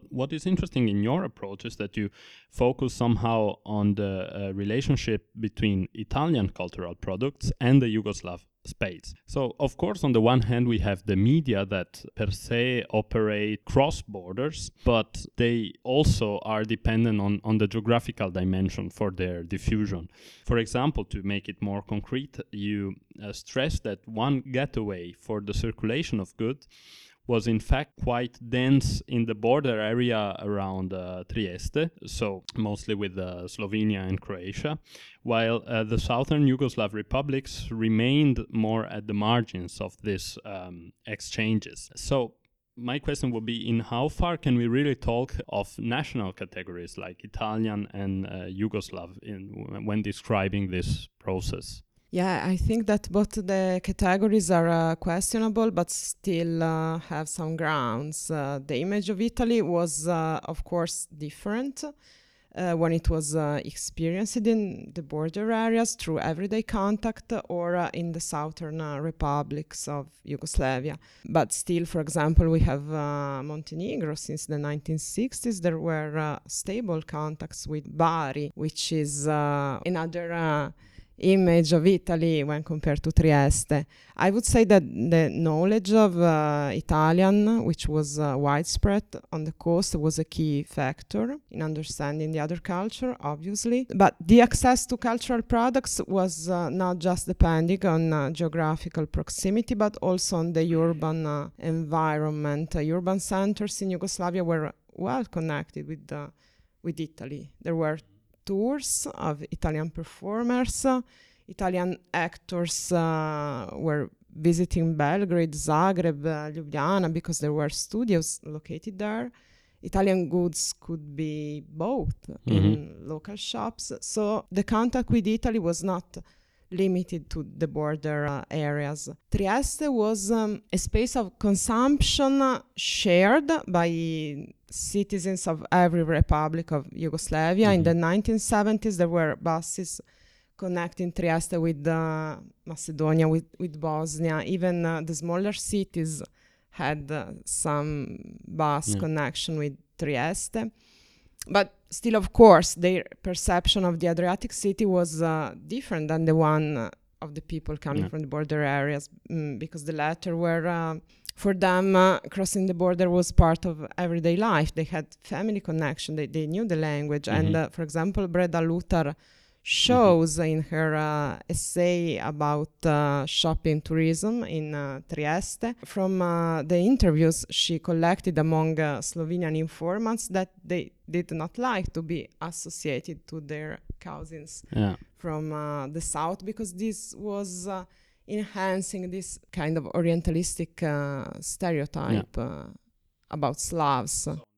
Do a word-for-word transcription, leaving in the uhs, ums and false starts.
what is interesting in your approach is that you focus somehow on the uh, relationship between Italian cultural products and the Yugoslav space. So, of course, on the one hand, we have the media that per se operate cross borders, but they also are dependent on, on the geographical dimension for their diffusion. For example, to make it more concrete, you uh, stress that one gateway for the circulation of goods was in fact quite dense in the border area around uh, Trieste, so mostly with uh, Slovenia and Croatia, while uh, the southern Yugoslav republics remained more at the margins of these um, exchanges. So my question would be, in how far can we really talk of national categories like Italian and uh, Yugoslav in, when describing this process? Yeah, I think that both the categories are uh, questionable, but still uh, have some grounds. Uh, the image of Italy was, uh, of course, different uh, when it was uh, experienced in the border areas through everyday contact or uh, in the southern uh, republics of Yugoslavia. But still, for example, we have uh, Montenegro. Since the nineteen sixties, there were uh, stable contacts with Bari, which is uh, another Uh, image of Italy when compared to Trieste. I would say that the knowledge of uh, Italian, which was uh, widespread on the coast, was a key factor in understanding the other culture, obviously. But the access to cultural products was uh, not just depending on uh, geographical proximity, but also on the urban uh, environment. Uh, urban centers in Yugoslavia were well connected with, uh, with Italy. There were tours of Italian performers. Uh, Italian actors uh, were visiting Belgrade, Zagreb, uh, Ljubljana, because there were studios located there. Italian goods could be bought mm-hmm. in local shops. So the contact with Italy was not limited to the border uh, areas. Trieste was um, a space of consumption uh, shared by citizens of every republic of Yugoslavia. Mm-hmm. In the nineteen seventies, there were buses connecting Trieste with uh, Macedonia, with, with Bosnia. Even uh, the smaller cities had uh, some bus yeah. connection with Trieste. But still, of course, their perception of the Adriatic city was uh, different than the one uh, of the people coming yeah. from the border areas, mm, because the latter were, uh, for them, uh, crossing the border was part of everyday life. They had family connection, they, they knew the language. Mm-hmm. And, uh, for example, Breda Lutar shows mm-hmm. in her uh, essay about uh, shopping tourism in uh, Trieste. From uh, the interviews she collected among uh, Slovenian informants, that they did not like to be associated to their cousins yeah. from uh, the south, because this was uh, enhancing this kind of orientalistic uh, stereotype yeah. uh, about Slavs.